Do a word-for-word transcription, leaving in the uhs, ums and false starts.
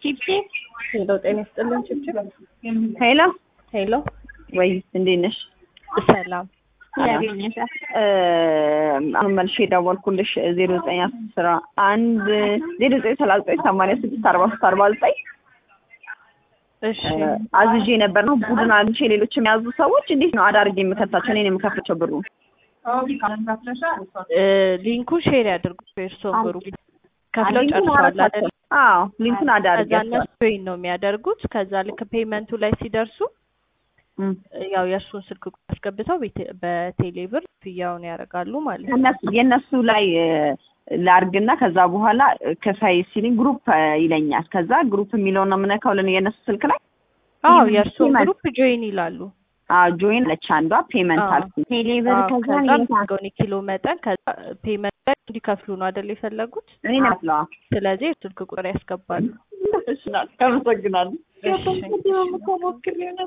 ቺፕ ሄሎ ጤና ይስጥልን ችግር ሄሎ ሄሎ ወይ እንዴት ነሽ? ሰላም ያገኘሽ እ አሁን መልሼ ደወልኩልሽ ዜሮ ዘጠኝ አስራ አንድ ዜሮ ዘጠኝ ሰላሳ ዘጠኝ ሰማንያ ስድስት አርባ ሶስት አርባ ዘጠኝ እሺ አዝዤ ነበር ነው ቡድን አግኝቼ ሌሎች የሚያዙ ሰዎች እንዴት ነው አዳርጌ የምከታቸው? እኔ ነው የምከፍቸው ብሩ እ ሊንኩ ሼር ያድርጉ በእርሶ ግሩፕ ከፍለው ጨርሰዋል አይደል? አዎ ሊንኩን አዳርጌ ከዛ እነሱ ጆይን ነው የሚያደርጉት። ከዛ ልክ ፔመንቱ ላይ ሲደርሱ ያው የእርሱን ስልክ ቁጥር አስገብተው በቴሌብር ክፍያውን ያደርጋሉ ማለት ነው። እነሱ የነሱ ላይ ላርግና ከዛ በኋላ ከፋይ ሲሊንግ ግሩፕ ይለኛል። ከዛ ግሩፕ የሚለውን ነው የምነካው ለኔ የነሱ ስልክ ላይ። አዎ የእርሱ ግሩፕ ጆይን ይላሉ። አዎ ጆይን ለቻንዷ ፔመንት አልኩ ቴሌብር ከዛ ነው ኪሎ መጠን ከዛ ፔመንት ላይ እንዲከፍሉ ነው አይደል የፈለጉት? እኔ ነፍላ ስለዚህ ስልክ ቁጥር ያስገባሉ። እሺ፣ አመሰግናለሁ። እሺ